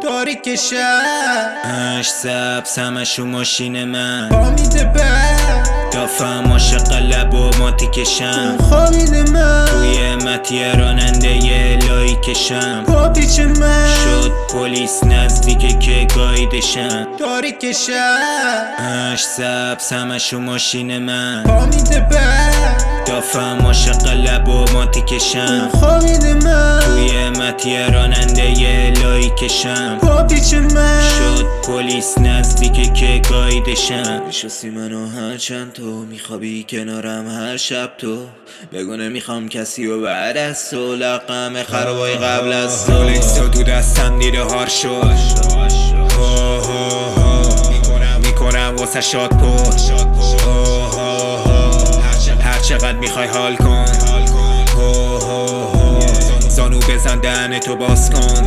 تاریک شب هشت سبز همشو ماشین من پا میده بر دافم عاشق لب و ماتی کشم خوابیده من توی متیه راننده یه لایی کشم پا پیچ من شد پلیس نزدیکه که گایدشم تاریک شب هشت سبز همشو ماشین من پا میده بر دافم عاشق لب و ماتی کشم خوابیده من توی متیه راننده یه لایی کشم پا پیچ من شد پلیس نزدیکه که گایدشم میشستی منو هر چند تو میخوابی کنارم هر شب تو بگو نمیخوام کسی و بعد از تو لقم خرابای قبل از تو لیستا تو دستم دیده هار شد میکنم واسه شاد پر هر چقدر میخوای حال کن زانو بزن دهنتو باز کن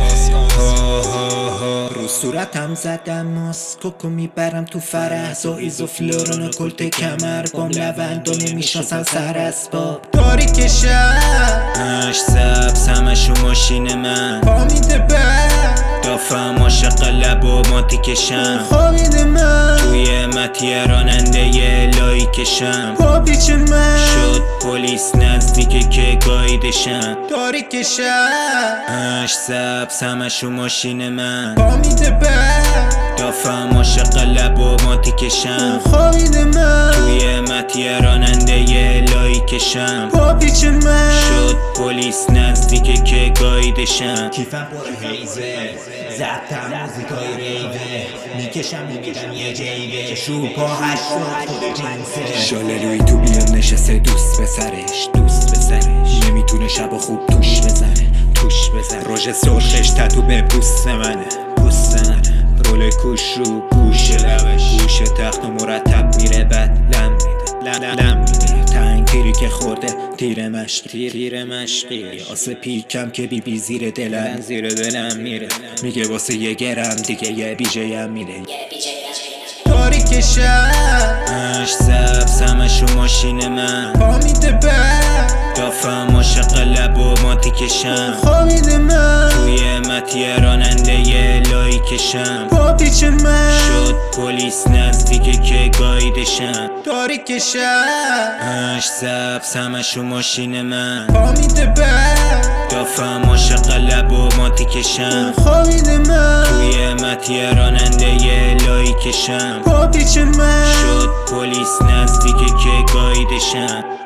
رو صورتم زدم ماسکوکو میبرم تو فرح زایز و فلورون و کلت کمر بام لوند و نمیشناسن سر اسباب تاریک شب هشت سبز همشو ماشین من پا میده بر دافم عاشق لب و ماتی کشم خوابیده من توی متیه راننده یه لایی کشم پا پیچ من شد پلیس نزدیکه که گایدشم تاریک شب هشت سبز همشو ماشین من پا میده بر دافم عاشق لب و ماتی کشم خوابیده من توی متیه راننده یه لایی کشم پا پیچ من شد پلیس نزدیکه که گایدشم کیفم پر هیزه زبطم موزیکای ریوه میکشم میگیرم یه جیبه شوپا هشتاد خود جنسه شاله روی تو بیام نشسته دوست به سرش نمیتونه شب خوب توش بزنه روژ سرخش تتو به پوست منه رول کوش رو گوش لبش گوش تخت و مرتب میره بد لم میده تنگ تیری که خورده تیر مشقی آسه پیکم که بی زیر دلم میره میگه واسه یه گرم دیگه یه بیجه هم میره تاریک شب هشت سبز همشو ماشین من پا میده بر دافم عاشق لب و ماتی کشم خوابیده من توی متیه راننده یه لایی کشم پا پیچ من شد پلیس نزدیکه که گایدشم تاریک شب هشت سبز همشو ماشین من پا میده بر دافم عاشق لب و ماتی کشم خوابیده من توی متیه راننده یه لایی کشم پا پیچ من شد پلیس نزدیکه که گایدشم